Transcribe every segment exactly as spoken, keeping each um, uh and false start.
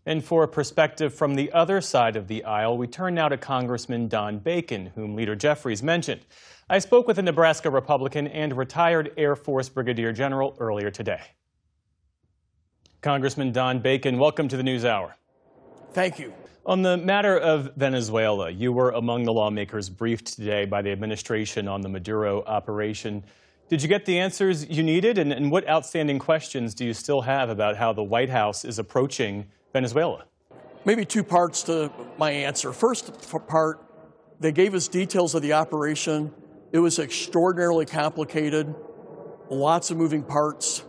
And for a perspective from the other side of the aisle, we turn now to Congressman Don Bacon, whom Leader Jeffries mentioned. I spoke with a Nebraska Republican and retired Air Force Brigadier General earlier today. Congressman Don Bacon, welcome to the NewsHour. Thank you. On the matter of Venezuela, you were among the lawmakers briefed today by the administration on the Maduro operation. Did you get the answers you needed? And, and what outstanding questions do you still have about how the White House is approaching Venezuela? Maybe two parts to my answer. First part, they gave us details of the operation. It was extraordinarily complicated, lots of moving parts,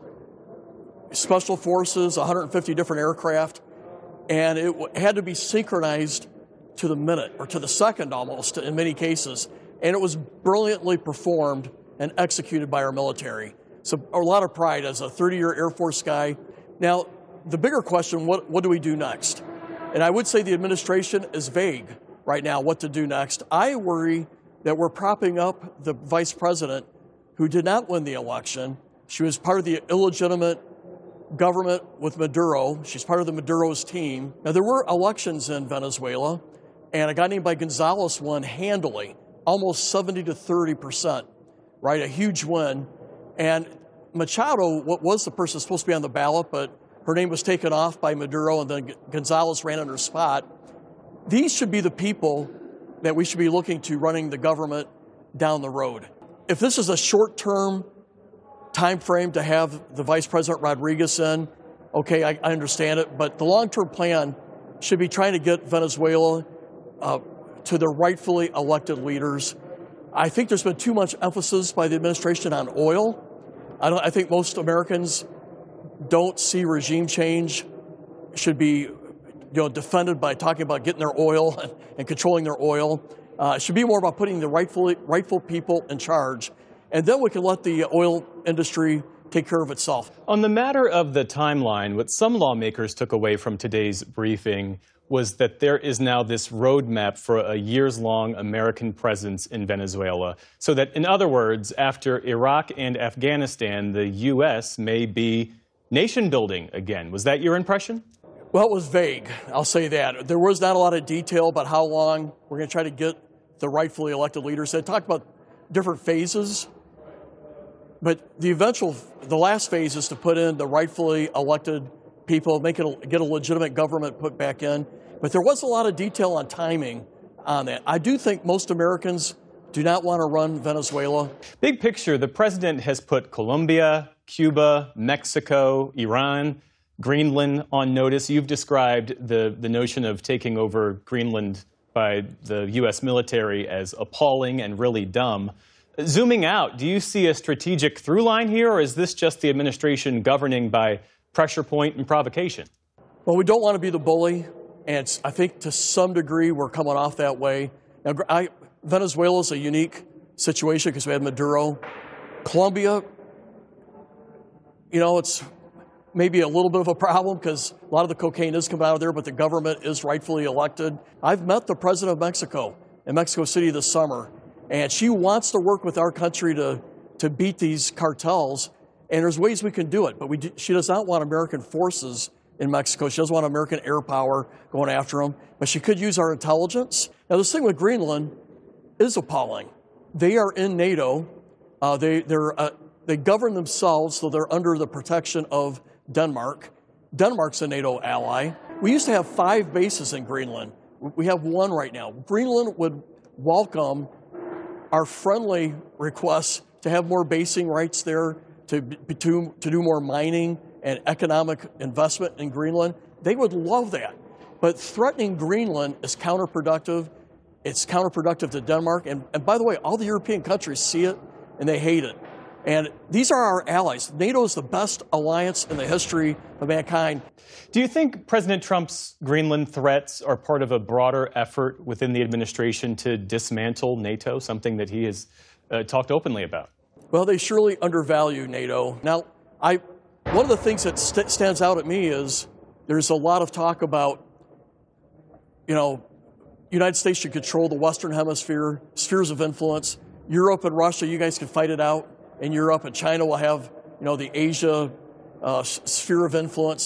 special forces, one hundred fifty different aircraft, and it had to be synchronized to the minute or to the second almost in many cases. And it was brilliantly performed and executed by our military. So a lot of pride as a thirty-year Air Force guy. Now, the bigger question, what, what do we do next? And I would say the administration is vague right now what to do next. I worry that we're propping up the vice president who did not win the election. She was part of the illegitimate government with Maduro. She's part of the Maduro's team. Now, there were elections in Venezuela, and a guy named by Gonzalez won handily, almost seventy to thirty percent, right? A huge win. And Machado, what was the person supposed to be on the ballot, but her name was taken off by Maduro, and then Gonzalez ran in her spot. These should be the people that we should be looking to running the government down the road. If this is a short-term time frame to have the Vice President Rodriguez in, okay, I, I understand it, but the long-term plan should be trying to get Venezuela uh, to the rightfully elected leaders. I think there's been too much emphasis by the administration on oil. I, don't, I think most Americans don't see regime change should be you know, defended by talking about getting their oil and, and controlling their oil. Uh, it should be more about putting the rightfully, rightful people in charge. And then we can let the oil industry take care of itself. On the matter of the timeline, what some lawmakers took away from today's briefing was that there is now this roadmap for a years-long American presence in Venezuela. So that, in other words, after Iraq and Afghanistan, the U S may be nation-building again. Was that your impression? Well, it was vague, I'll say that. There was not a lot of detail about how long we're going to try to get the rightfully elected leaders. They talked about different phases, but the eventual, the last phase is to put in the rightfully elected people, make it a, get a legitimate government put back in. But there was a lot of detail on timing on that. I do think most Americans do not want to run Venezuela. Big picture, the president has put Colombia, Cuba, Mexico, Iran, Greenland on notice. You've described the, the notion of taking over Greenland by the U S military as appalling and really dumb. Zooming out, do you see a strategic through line here, or is this just the administration governing by pressure point and provocation? Well, we don't want to be the bully, and I think to some degree we're coming off that way. Now, I, Venezuela is a unique situation because we had Maduro. Colombia, you know, it's maybe a little bit of a problem because a lot of the cocaine is coming out of there, but the government is rightfully elected. I've met the president of Mexico in Mexico City this summer, and she wants to work with our country to, to beat these cartels, and there's ways we can do it, but we do, she does not want American forces in Mexico. She doesn't want American air power going after them, but she could use our intelligence. Now, this thing with Greenland is appalling. They are in NATO. Uh, they, they're, uh, they govern themselves, so they're under the protection of Denmark. Denmark's a NATO ally. We used to have five bases in Greenland. We have one right now. Greenland would welcome our friendly requests to have more basing rights there, to, to, to do more mining and economic investment in Greenland. They would love that. But threatening Greenland is counterproductive. It's counterproductive to Denmark. And, and by the way, all the European countries see it and they hate it. And these are our allies. NATO is the best alliance in the history of mankind. Do you think President Trump's Greenland threats are part of a broader effort within the administration to dismantle NATO, something that he has uh, talked openly about? Well, they surely undervalue NATO. Now, I, one of the things that st- stands out at me is there's a lot of talk about, you know, United States should control the Western Hemisphere, spheres of influence. Europe and Russia, you guys can fight it out in Europe, and China will have, you know, the Asia uh, sphere of influence. Well,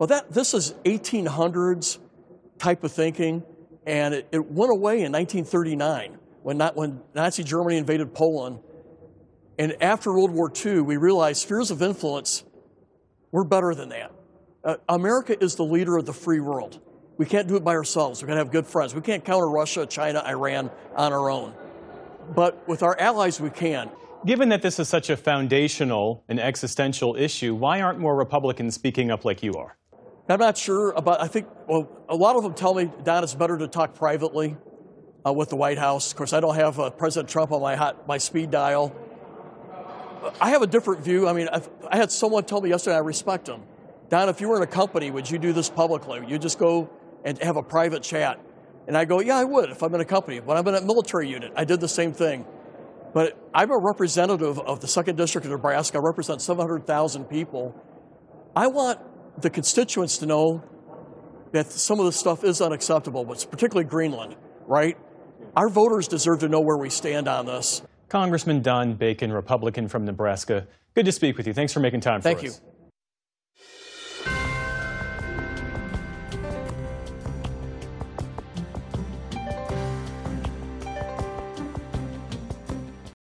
Well, that this is eighteen hundreds type of thinking, and it, it went away in nineteen thirty-nine when, not, when Nazi Germany invaded Poland. And after World War Two, we realized spheres of influence, we're better than that. Uh, America is the leader of the free world. We can't do it by ourselves. We've got to have good friends. We can't counter Russia, China, Iran on our own. But with our allies, we can. Given that this is such a foundational and existential issue, why aren't more Republicans speaking up like you are? I'm not sure about, I think, well, a lot of them tell me, Don, it's better to talk privately uh, with the White House. Of course, I don't have uh, President Trump on my, hot, my speed dial. I have a different view. I mean, I've, I had someone tell me yesterday, I respect him. Don, if you were in a company, would you do this publicly? Would you just go and have a private chat? And I go, yeah, I would if I'm in a company. When I'm in a military unit, I did the same thing. But I'm a representative of the second District of Nebraska. I represent seven hundred thousand people. I want the constituents to know that some of this stuff is unacceptable, but particularly Greenland, right? Our voters deserve to know where we stand on this. Congressman Don Bacon, Republican from Nebraska. Good to speak with you. Thanks for making time for us. Thank you.